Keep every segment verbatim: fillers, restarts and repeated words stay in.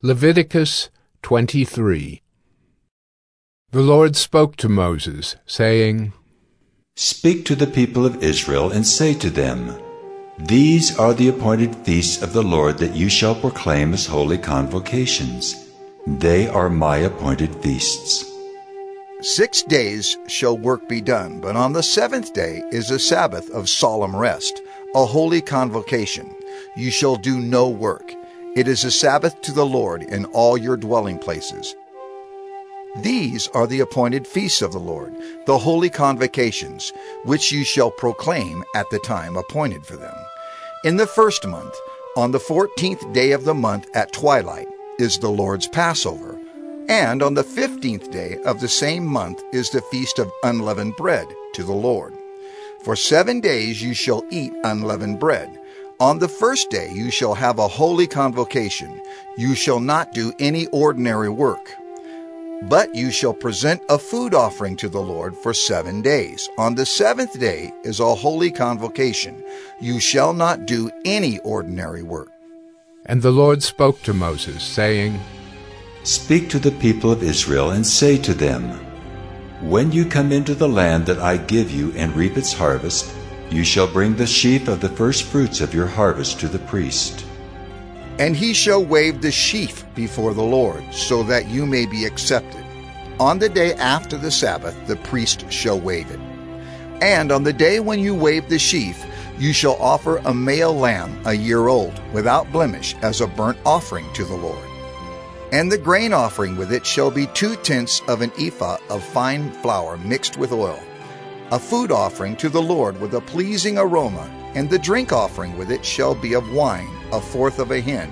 Leviticus twenty-three. The Lord spoke to Moses, saying, Speak to the people of Israel and say to them, These are the appointed feasts of the Lord that you shall proclaim as holy convocations. They are my appointed feasts. Six days shall work be done, but on the seventh day is a Sabbath of solemn rest, a holy convocation. You shall do no work. It is a Sabbath to the Lord in all your dwelling places. These are the appointed feasts of the Lord, the holy convocations, which you shall proclaim at the time appointed for them. In the first month, on the fourteenth day of the month at twilight, is the Lord's Passover, and on the fifteenth day of the same month is the feast of unleavened bread to the Lord. For seven days you shall eat unleavened bread. On the first day you shall have a holy convocation. You shall not do any ordinary work. But you shall present a food offering to the Lord for seven days. On the seventh day is a holy convocation. You shall not do any ordinary work. And the Lord spoke to Moses, saying, Speak to the people of Israel and say to them, When you come into the land that I give you and reap its harvest, you shall bring the sheaf of the first fruits of your harvest to the priest. And he shall wave the sheaf before the Lord, so that you may be accepted. On the day after the Sabbath, the priest shall wave it. And on the day when you wave the sheaf, you shall offer a male lamb a year old, without blemish, as a burnt offering to the Lord. And the grain offering with it shall be two-tenths of an ephah of fine flour mixed with oil, a food offering to the Lord with a pleasing aroma, and the drink offering with it shall be of wine, a fourth of a hin.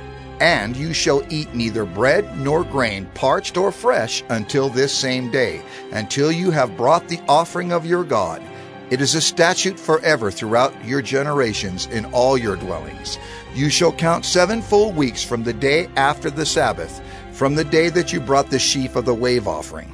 And you shall eat neither bread nor grain, parched or fresh, until this same day, until you have brought the offering of your God. It is a statute forever throughout your generations in all your dwellings. You shall count seven full weeks from the day after the Sabbath, from the day that you brought the sheaf of the wave offering.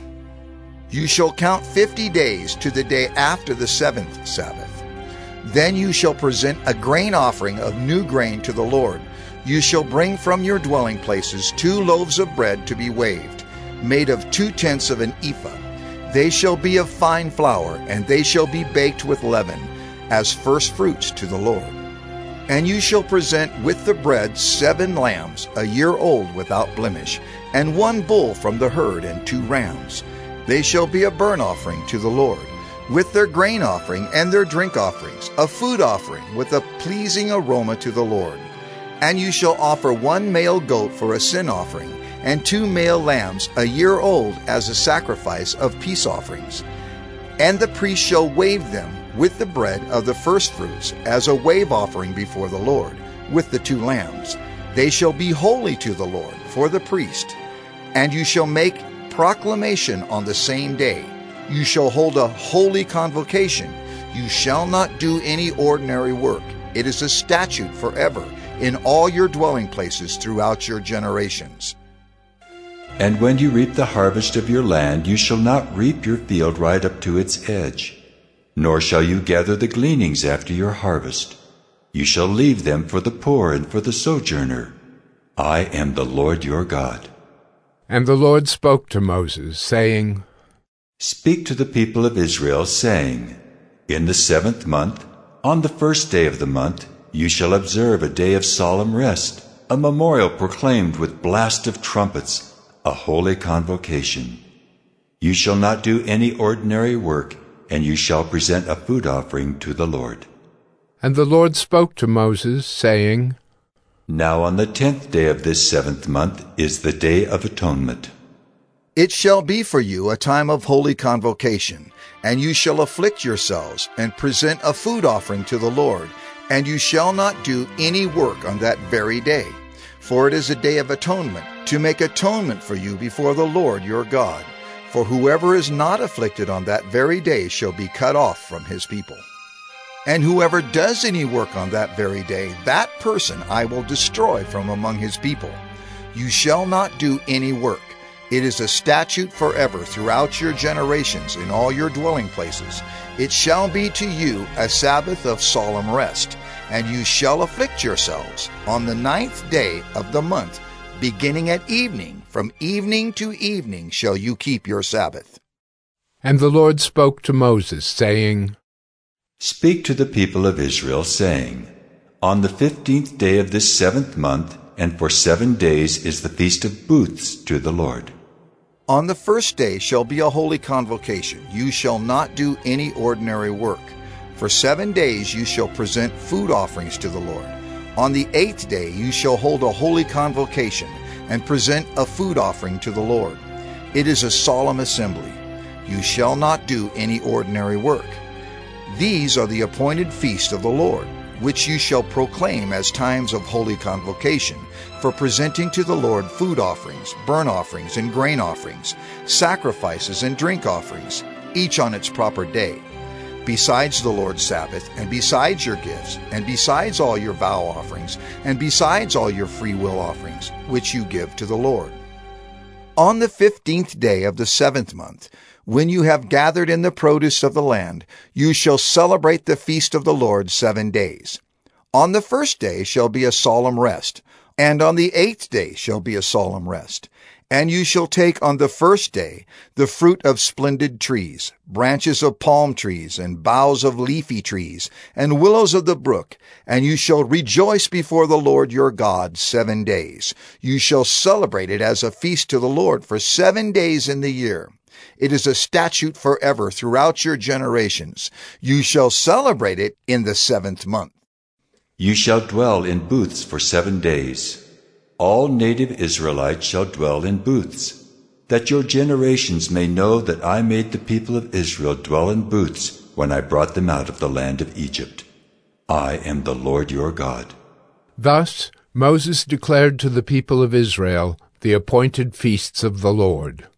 You shall count fifty days to the day after the seventh Sabbath. Then you shall present a grain offering of new grain to the Lord. You shall bring from your dwelling places two loaves of bread to be waved, made of two-tenths of an ephah. They shall be of fine flour, and they shall be baked with leaven, as first fruits to the Lord. And you shall present with the bread seven lambs, a year old without blemish, and one bull from the herd, and two rams. They shall be a burnt offering to the Lord, with their grain offering and their drink offerings, a food offering with a pleasing aroma to the Lord. And you shall offer one male goat for a sin offering, and two male lambs a year old as a sacrifice of peace offerings. And the priest shall wave them with the bread of the firstfruits as a wave offering before the Lord, with the two lambs. They shall be holy to the Lord for the priest. And you shall make proclamation on the same day. You shall hold a holy convocation. You shall not do any ordinary work. It is a statute forever in all your dwelling places throughout your generations. And when you reap the harvest of your land, you shall not reap your field right up to its edge, nor shall you gather the gleanings after your harvest. You shall leave them for the poor and for the sojourner. I am the Lord your God. And the Lord spoke to Moses, saying, Speak to the people of Israel, saying, In the seventh month, on the first day of the month, you shall observe a day of solemn rest, a memorial proclaimed with blast of trumpets, a holy convocation. You shall not do any ordinary work, and you shall present a food offering to the Lord. And the Lord spoke to Moses, saying, Now on the tenth day of this seventh month is the Day of Atonement. It shall be for you a time of holy convocation, and you shall afflict yourselves, and present a food offering to the Lord, and you shall not do any work on that very day. For it is a day of atonement, to make atonement for you before the Lord your God. For whoever is not afflicted on that very day shall be cut off from his people. And whoever does any work on that very day, that person I will destroy from among his people. You shall not do any work. It is a statute forever throughout your generations in all your dwelling places. It shall be to you a Sabbath of solemn rest, and you shall afflict yourselves. On the ninth day of the month Beginning at evening, from evening to evening shall you keep your Sabbath. And the Lord spoke to Moses, saying, Speak to the people of Israel, saying, On the fifteenth day of this seventh month, and for seven days is the feast of booths to the Lord. On the first day shall be a holy convocation. You shall not do any ordinary work. For seven days you shall present food offerings to the Lord. On the eighth day you shall hold a holy convocation and present a food offering to the Lord. It is a solemn assembly. You shall not do any ordinary work. These are the appointed feasts of the Lord, which you shall proclaim as times of holy convocation, for presenting to the Lord food offerings, burnt offerings, and grain offerings, sacrifices and drink offerings, each on its proper day. Besides the Lord's Sabbath, and besides your gifts, and besides all your vow offerings, and besides all your free will offerings, which you give to the Lord. On the fifteenth day of the seventh month, when you have gathered in the produce of the land, you shall celebrate the feast of the Lord seven days. On the first day shall be a solemn rest, and on the eighth day shall be a solemn rest. And you shall take on the first day the fruit of splendid trees, branches of palm trees, and boughs of leafy trees, and willows of the brook, and you shall rejoice before the Lord your God seven days. You shall celebrate it as a feast to the Lord for seven days in the year. It is a statute forever throughout your generations. You shall celebrate it in the seventh month. You shall dwell in booths for seven days. All native Israelites shall dwell in booths, that your generations may know that I made the people of Israel dwell in booths when I brought them out of the land of Egypt. I am the Lord your God. Thus Moses declared to the people of Israel the appointed feasts of the Lord.